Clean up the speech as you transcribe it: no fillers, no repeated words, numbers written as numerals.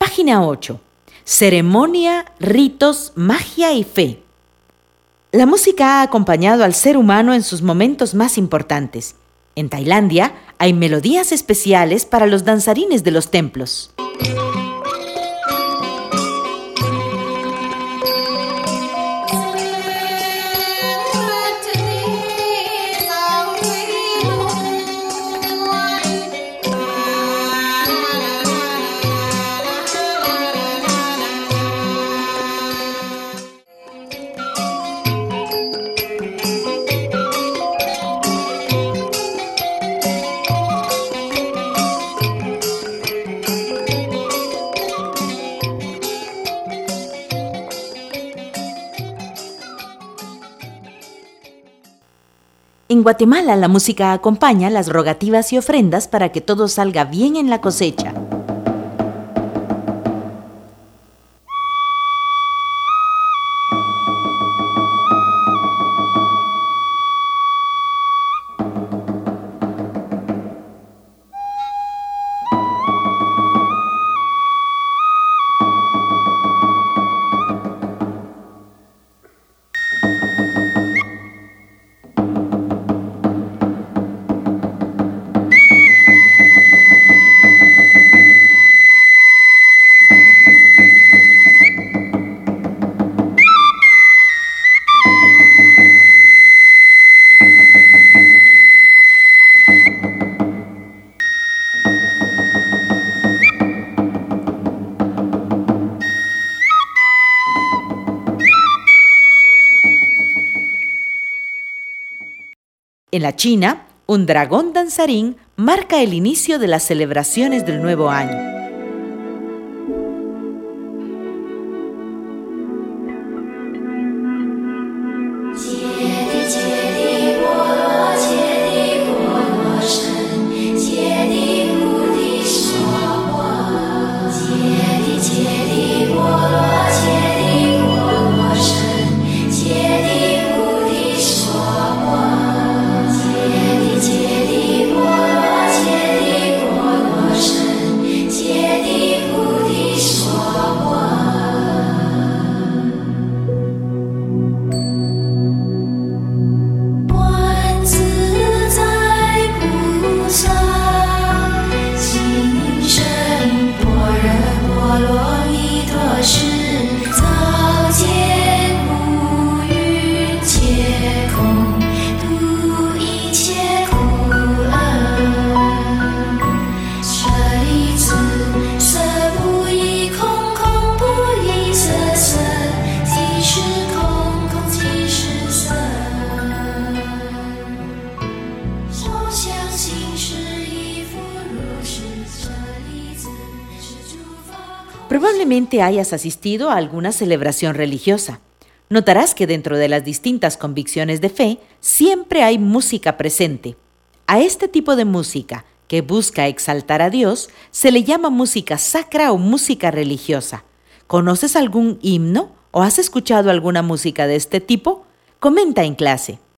Página 8. Ceremonia, ritos, magia y fe. La música ha acompañado al ser humano en sus momentos más importantes. En Tailandia hay melodías especiales para los danzarines de los templos. En Guatemala, la música acompaña las rogativas y ofrendas para que todo salga bien en la cosecha. En la China, un dragón danzarín marca el inicio de las celebraciones del nuevo año. Probablemente hayas asistido a alguna celebración religiosa. Notarás que dentro de las distintas convicciones de fe siempre hay música presente. A este tipo de música, que busca exaltar a Dios, se le llama música sacra o música religiosa. ¿Conoces algún himno o has escuchado alguna música de este tipo? Comenta en clase.